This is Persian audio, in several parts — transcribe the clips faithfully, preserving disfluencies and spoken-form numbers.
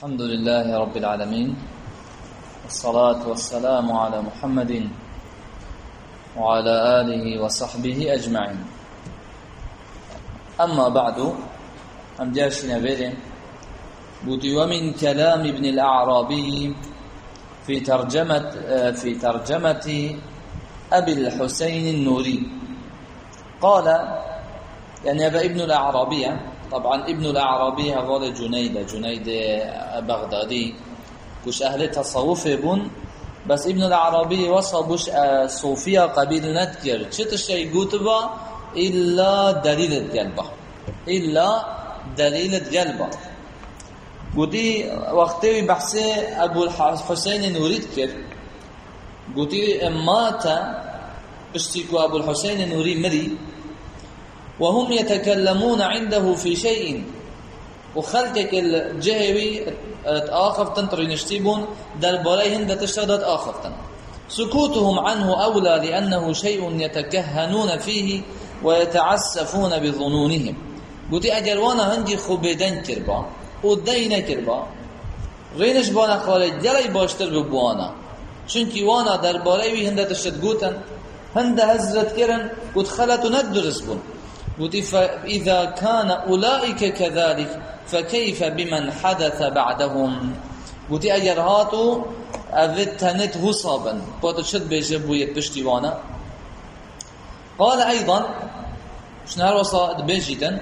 الحمد لله رب العالمين والصلاة والسلام على محمد وعلى آله وصحبه أجمعين. أما بعد هم جاشنا بيرين بودي ومن كلام ابن الأعرابي في ترجمة في ترجمة أبي الحسين النوري قال يعني أبا ابن الأعرابي، طبعا ابن الأعرابي هذا جنيد جنيد بغدادي كش أهل تصوف بون، بس ابن الأعرابي وصبش صوفيا قبيل نذكر شت الشيء قوتبا إلا دليل الجلبة إلا دليل الجلبة. قلتي وقتي بحثي أبو الحسين النوري ذكر، قلتي مات اشتكوا أبو الحسين النوري مري وهم يتكلمون عنده في شيء، وخلقك الجهوي تآخف تنطري نشتيبون درباري هند تشتغدت آخفتن، سكوتهم عنه أولى لأنه شيء يتكهنون فيه ويتعسفون بظنونهم. قلت أجروانا هنجي خبيدن كربا ودين كربا غينش بانا خالد جلي باشتر ببوانا چونكي وانا درباري هند تشتغوتن هند هزرت كرن قلت خلتو ندرس بون. قلت فإذا كان أولئك كذلك فكيف بمن حدث بعدهم. قلت أجر هاتو أفتنت غصابا باتشد بيجبوية بشتوانا. قال أيضا شنهار وصاد بيجيدا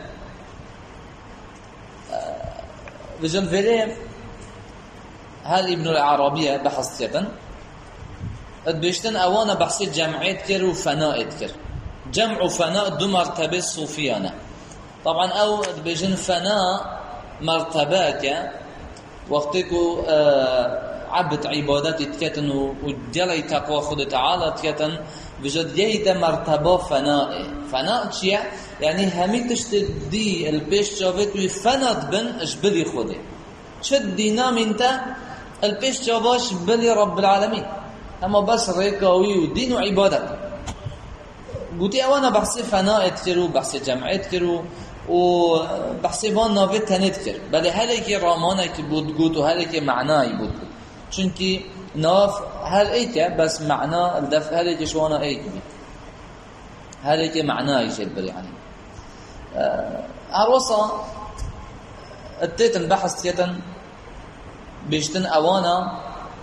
بجن فيليم هل ابن العربية بحثية بيشتن أوانا بحثي جمعيت كر وفناء كر. جمع فناء دو مرتبه صوفيانه، طبعا او بجن فناء مرتبات وقتكو عبد عبادات تكتن وجلي تقوى خود تعالى تكتن بجد جيد مرتبه فناء. فناء چيا يعني همي تشتدي البيش جاوت وفنات بن اشبلي خوده شد دينام انت البيش جاواش بلي رب العالمين، اما بس ريكاوي ودين وعبادت. قلتي اوانا بحثي فناء تكرو بحثي جمعيت كرو وبحثي وان نافت تنت كر، بل هلی که رامانه که بود گوت و هلی که معنایی بود بود چونکی ناف هل ایکه بس معنا الدفع هلی که شوانا ایک بید هلی که معنایی شد بری عنی اروسا اتیتن بحث تیتن بیشتن اوانا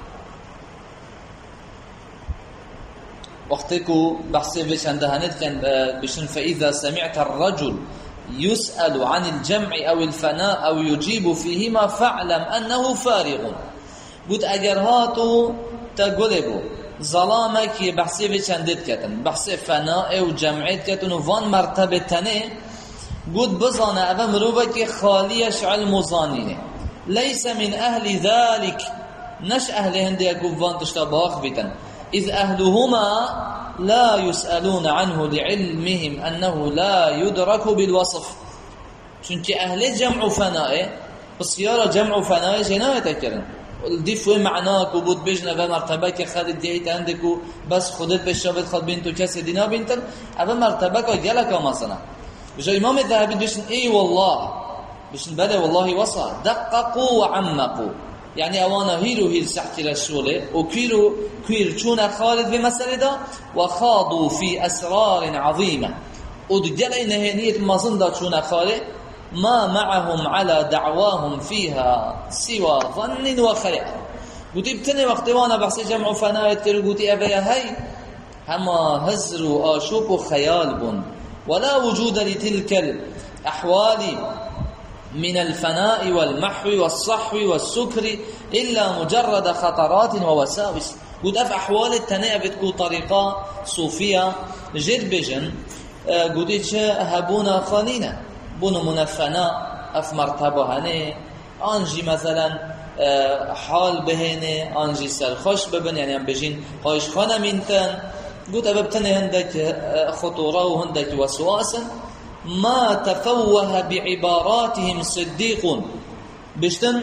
وقتكو بحثي بيش عندهانت كان بيشن فإذا سمعت الرجل يسأل عن الجمع أو الفناء أو يجيب فيهما فاعلم أنه فارغ. قلت أجر هاتو تقولبو ظلامك بحثي بيش عندت كتن بحثي فناء وجمعيت كتن وفان مرتبة تنه قلت بظانا أبا مروبك خاليش علم ظانينه ليس من أهل ذلك نش أهل هندي يقول فان تشتباخ بيتن إذ أهلهما لا يسألون عنه لعلمهم أنه لا يدرك بالوصف. چونك أهل جمع فناء بصيارة جمع فناء جناية تكرن الدفو معناك وبود بجنة بمرتبك خالد ديت عندك بس خدت بالشابت خد بنتو كسي دينا بنتن أبا مرتبك جلك مثلا. وجا إمام الذهبي بيشن إي والله بيشن بلي والله وصى دققوا وعمقوا يعني اوانا هيرو هير سحكي للشولة وكيرو كير چون خالد بمسألة دا وخاضوا في أسرار عظيمة ودجلي نهنية مظن دا چون خالد ما معهم على دعواهم فيها سوى ظن وخير. قلت ابتني وقت وانا بحثي جمع فنايت كيرو قلت أبيا هاي هما هزر وآشوب وخيال بن ولا وجود لتلك الأحوال من الفناء والمحو والصحو والسكر إلا مجرد خطرات ووساوس. قد أف أحوال التناء بتكون طريقة صوفية جد بجن قد إيش هبونا خالينا بونو من الفناء أف مرتبة هني أنجي مثلا حال بهني أنجي سرخش ببن يعني أم بجين هايش خانة منتن قد أببتني هندك خطورة وهندك وسواسا ما تفوه بعباراتهم صديق. بشتن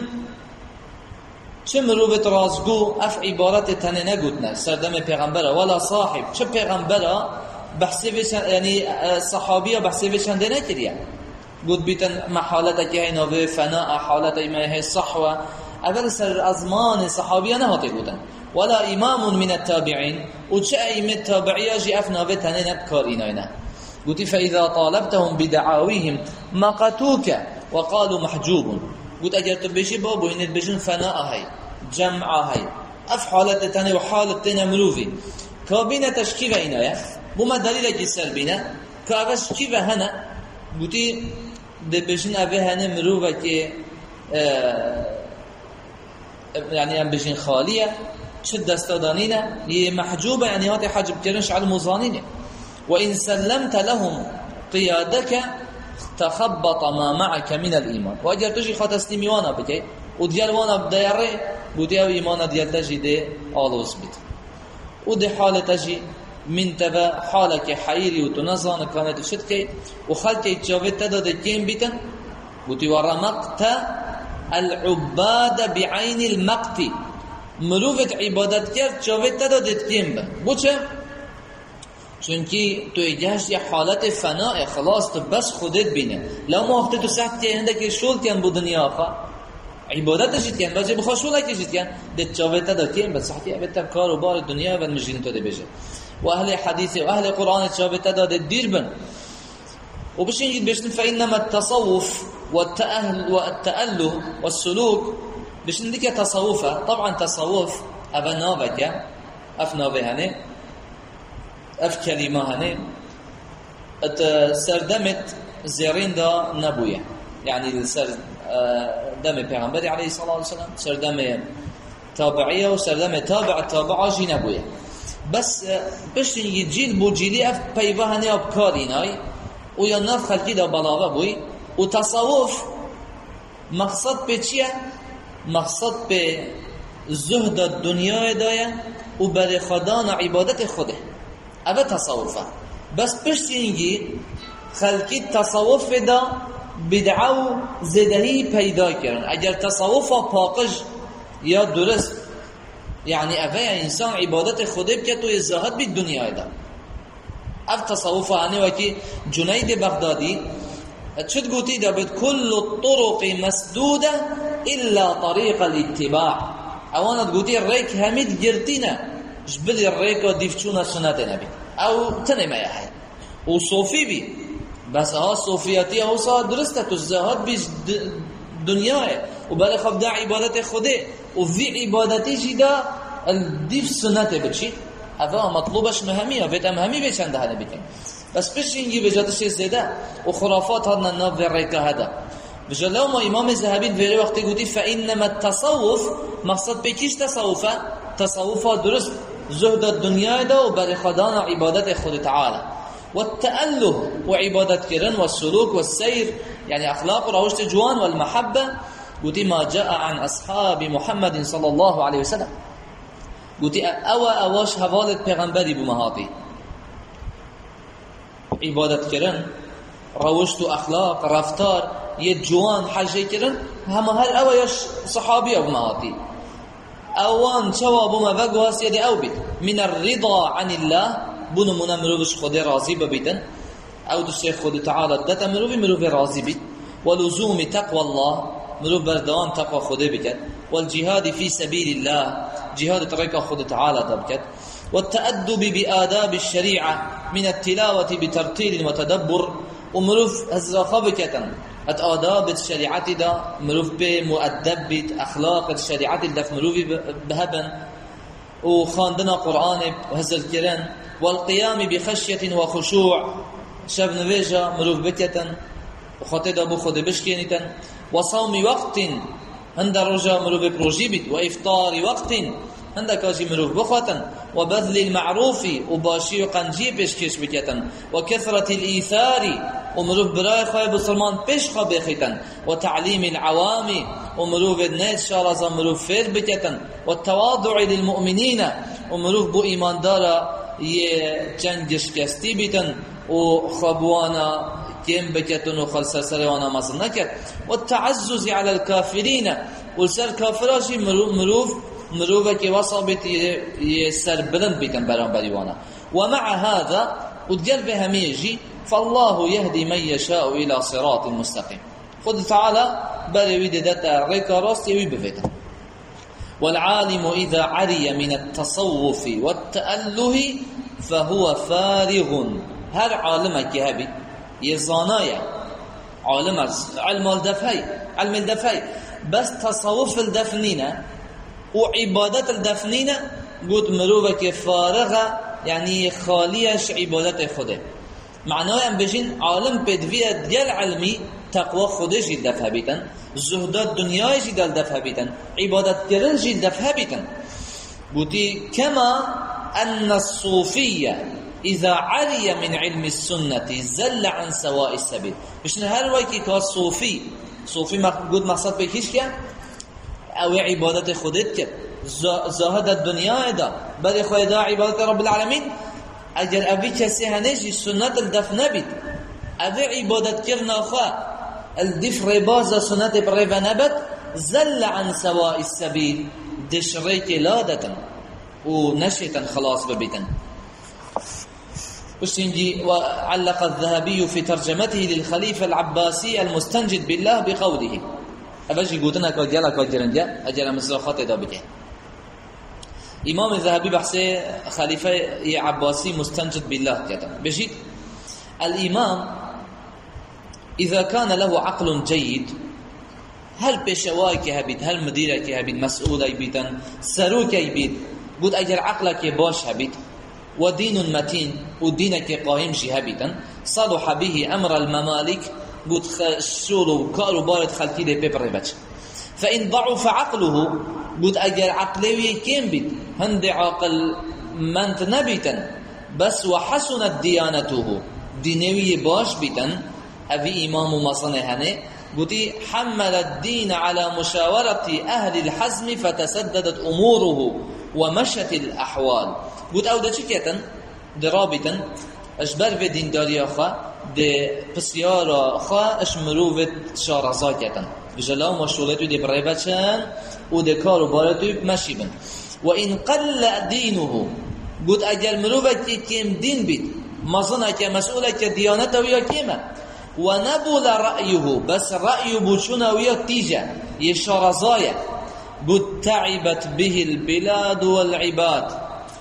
چمرو بترازگو اف عبارات تنه نگوتنه سردم پیغمبره ولا صاحب چه پیغمبره بحثی بشن یعنی صحابیه بحثی بشن ده نکریه قد بيتن ما حالتك هنا في فناء حالتك ما هي صحوة اول سر ازمان صحابیان هاته بودن ولا امام من التابعين وچه ائمه تابعیا جی افناوه تنه نبکار ایناینا قلت فاذا طالبتهم بدعاويهم مقتوك وقالوا محجوب قلت اگر تو بشی بابو اینت بشون فناء هی جمع هی اف حالت تنه و حالت تنه مروفی کابینه تشکیو اینایا بوما دلیل کی سلبینه کاوش کی و هنا قلتی ده بشون اوه هنه مروفه که يعني ام بجين خاليه شد دستادانينا هي محجوبه يعني هات حجب كرنش على المظانين وان سلمت لهم قيادك تخبط ما معك من الايمان واجر تجي خاط تسليمي وانا بكي وديال وانا بديره بودي ايمان ديال تجي آلوز بيت ودي حاله تجي من تبع حالك حيري وتنظن كانت شدكي وخلتي تجاوبت دد كيم بيتن بودي ورمقت العباد بعين المقت مروفت عبادت کرد چاوت ندادت کیم با بوچه؟ چونکی تو ایجاش یه حالت فناء خلاص تو بس خودت بینه لو ما وقتی تو سخت که هنده که شول کن بو دنیا خواه عبادتشید کن باشه بخواه شول کشید کن ده چاوت نداد کیم با سختی عبادت کار و بار دنیا و مجین تو ده بشه و اهل حدیث و اهل قرآن چاوت نداد دیر بن و بشین جید بشتن فإنما التصوف والتأهل والتأله والسلوك بشن ديك تصوفه طبعا تصوف أبنابك أفنابهني أف كلمة هني سردمت زيرين دا نبوية يعني سردم پیغمبر عليه الصلاة والسلام سردم تابعية وسردم تابع التابعة جي نبوية بس بشن يجيل بو جيلي أف بيوهني أبكاريناي ويا ناف خلقي دا بلاغة بوي و تصوف مقصد به چیه؟ مقصد به زهد دنیا دایه و بر خدان عبادت خوده اوه تصوفه بس پشت اینگی خلقی تصوف دا بدعو زدهی پیدا کرن اگر تصوف پاکش یا درست یعنی اوه انسان عبادت خوده بکه توی زهد بید دنیا دا اوه تصوفه هنه وکی جنید بغدادی شد قلتي ده كل الطرق مسدودة إلا طريق الاتباع أولا قلتي الريك هميد جرتنا جبل الريك وديفتشونا سنة نبي أو تنمى يا حي وصوفي بي بس ها صوفياتي هو صار درسته الزهاد بيش دنياه وبالي خبدا عبادت خوده وفي عبادتي جدا الديف سنة بتشي هذا مطلوبش مهمية وفيت مهمي بيشان ده نبي بس پیش اینگی بجاتش زده و خرافات هادنا ناب ریکه هده بجا ما امام ذهبی دوره وقتی گوتی فإنما التصوف مقصد بکیش تصوفه تصوفه درست زهد دنیا ده و بر خدان عبادت خود تعالی و التأله و عبادت کرن و السلوک و السیر یعنی اخلاق و روشت جوان و المحبه گوتی ما جاء عن اصحاب محمد صلی الله علیه وسلم گوتی او اواش حوالت پیغمبری بمهاتی عبادت کردن روشت و اخلاق رفتار یه جوان حجه کردن همه هر اوایش صحابی او مهاتی اوان ثواب ما بگواس یدی او بید من الرضا عن الله بونو منا مروفش خود راضی ببیدن او دوست خود تعالی دتا مروفی مروف راضی بید ولزوم تقوى الله مروف بردان تقوى خود بکد والجهاد في سبيل الله جهاد طريق خود تعالى دبكت والتأدب بآداب الشريعة من التلاوة بترتيل وتدبر ومروف هزرخا بكتن ات آداب الشريعة دا مروف بمؤدب بيت أخلاق الشريعة دا مروف بهبن وخاندنا قرآن هزر كرن والقيام بخشية وخشوع شب نويجا مروف بكتن وخطيدا بو خود بشكينتن وصوم وقت هند رجا مروف بروجي بيت وإفطار وقت هند كاجي مروف بخوتن وبذل المعروف وباشي وقنجي بشكش بكتن وكثرة الإيثار ومروف براي خواهي بسلمان بشخا بخيتن وتعليم العوام ومروف الناس شارزا مروف فير بكتن والتواضع للمؤمنين ومروف بو إيمان دارا يجنجش كستي بيتن وخبوانا كيم بكتن وخلصر سروانا مصنكت والتعزز على الكافرين والسر كافراشي مروف مروفه که وصابت یه سر بلند بیتن برانبری وانا ومع هذا ودقل به هميجي فالله يهدي من يشاء الى صراط مستقيم خود تعالى بروي دتا ريكا راست يوي بفيتا والعالم إذا عري من التصوف والتأله فهو فارغ. هر عالم که هبید یه زانایه، عالم از علم الدفعی علم الدفعی بس تصوف الدفنینه و عبادت الدفنینه گود مروه که فارغه، یعنی خالیش عبادت خوده. معنای هم بجین عالم بدویه دیل علمی تقوی خودش دفع بیتن، زهدات دنیایش دل دفع بیتن، عبادت کرنش دفع بیتن. بودی کما ان الصوفیه اذا عری من علم السنة زل عن سواء السبيل. بشن هر وقتی که صوفی صوفی گود مقصد بکیش که او عبادت خودت کرد، زاهد دنیا دا بل خود دا عبادت رب العالمین، اگر اوی کسی هنجی سنت الدف نبید، اوی عبادت کرنا خواه الدف رباز سنت بریو نبید، زل عن سواء السبيل، دشریک لادتن و نشیتن خلاص ببیتن. وشنجي وعلق الذهبي في ترجمته للخليفة العباسي المستنجد بالله بقوله أبجي قوتنا كجلا كجرنجا أجل مثل خط دابجه. إمام الذهبي بحثه خليفة عباسي مستنجد بالله كتب بجيت الإمام إذا كان له عقل جيد، هل بشواي كهبيت، هل مديرك كهبيت، مسؤول يبيتن، سروك يبيت، بود أجر عقلك باش هبيت، ودين متين ودينك قائم شهابيتا صلح به أمر الممالك بود شولو كارو بارد خلقي دي بيبر بچ. فإن ضعف عقله بود أجر عقلوي كيم بيت هند عقل منت نبيتا بس وحسنت ديانته دينوي باش بيتا أبي إمام مصنهنه بودي حمل الدين على مشاورة أهل الحزم فتسددت أموره ومشت الأحوال. بود او ده چی کتن؟ ده رابطن اش بر و دینداری خواه ده پسیار خواه اش مروفت شارزا کتن بجلا و مشغولتو ده برای بچن و ده کارو بارتو مشیبن. و این قل دینه بود اگر مروفت که کم دین بید مظنه که مسئوله که دیانته ویا کمه و نبول رأیه بس رأیه بوچونه ویا تیجه یه شارزایه بود تعبت به البلاد والعباد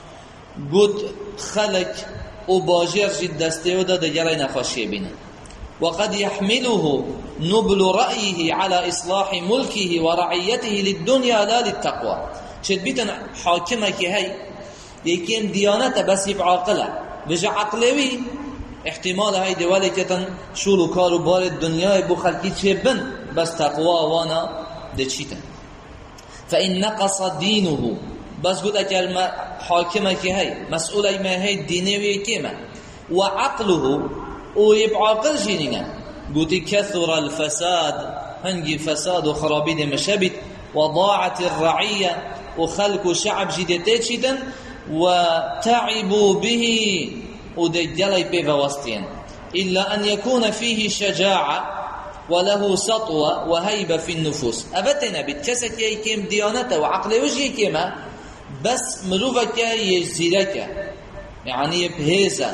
بود خلق و باجر جد دسته و ده دگره نخوشی بینه. وقد يحمله نبل رأيه على إصلاح ملكه ورعيته للدنيا لا للتقوى. شد بيتن حاكمة كي هاي يكيم ديانته بس يبعاقله بجا عقلوي احتمال هاي دولي كتن شولو كارو بار الدنيا يبو خلقي تشبن بس تقوى وانا ده چيتن. فإن نقص دينه بس بود اگر حاکمه که هی مسئوله ما هی دینوی کمه و عقله او یبعاقل جینینه بودی کثر الفساد هنگی فساد و خرابید مشبید و ضاعت الرعیه و خلق و شعب جیدته چیدن و تعبوا به و دجلی پیوستین الا ان يكون فيه شجاعه وله سطوه وهيبه في النفوس. ابتنا بيت کسی که یکم دیانته و عقل وجهی کمه بس مروفه که یه زیرکه یعنی بهیزه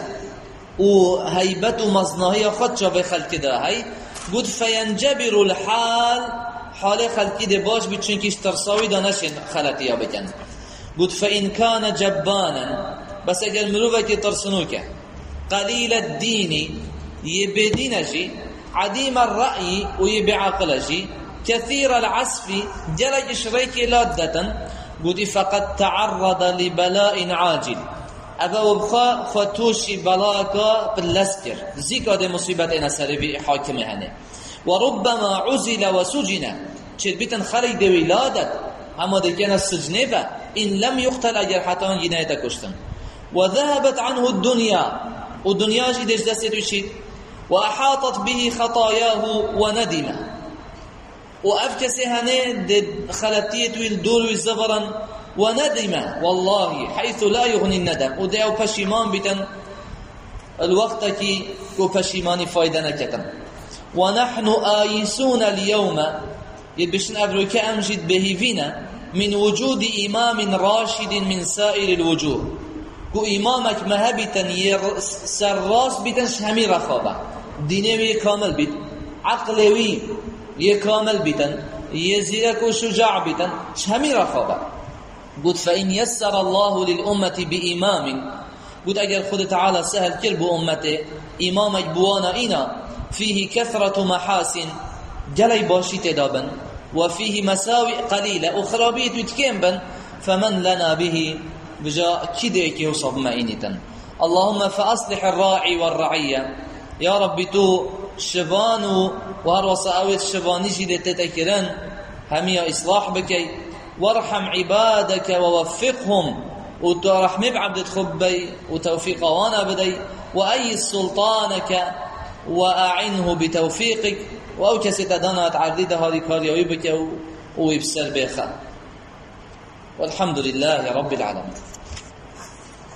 و هیبت و مزناهی خود چا به خلقی ده هی بود فینجبر الحال حال خلقی ده باش بید چونکیش ترساوی دانشین خلطی ها بکن بود فإن کان جبانا بس اگر مروفه که ترسنو که قلیل الدینی یه بدینشی عدیم الرأی و یه بعقلشی كثير العسف جلج شريك لادة قد فقد تعرض لبلاء عاجل أبا وبخا فتوشي بلاكا باللسكر زيكا دي مصيبة إنا سربي حاكمة هنه وربما عزل وسجن چه بيتن خلق دي ولادت اما دي كان السجنه إن لم يقتل أجر حتى هن جناية كشتن وذهبت عنه الدنيا والدنيا جي ديش دستو شيد وأحاطت به خطاياه وندمه وأفكسي هنه خلطية والدور والزبرا وندمه والله حيث لا يغني الندم ودعو پشیمان بیتن الوقت كي و پشیمانی فایده نکتن ونحن آيسون اليوم يبشن أبروك أمجد بهيفينا من وجود إمام راشد من سائر الوجوه كو إمامك مهبتا سراس بيتن شهمي رخابة دينوي كامل بيت عقلوي يكامل بيتن يزيرك وشجاع بيتن همي رخابة قلت فإن يسر الله للأمة بإمام قلت أجل خد تعالى سهل كرب أمته إمامك بوانا إنا فيه كثرة محاسن جلي باشي تدابا وفيه مساوئ قليلة أخرابيت وتكيمبا فمن لنا به بجاء كديك يصب معينة اللهم فأصلح الراعي والرعية يا رب تو شبانو وهروس أويت شباني جدت تتكرن همي إصلاح بكي وارحم عبادك ووفقهم وترحم بعبد خبي وتوفيق وانا بدي وأي سلطانك وأعنه بتوفيقك وأو كستدانا تعديد هذه كاريا ويبكي ويبسر بيخا والحمد لله رب العالمين.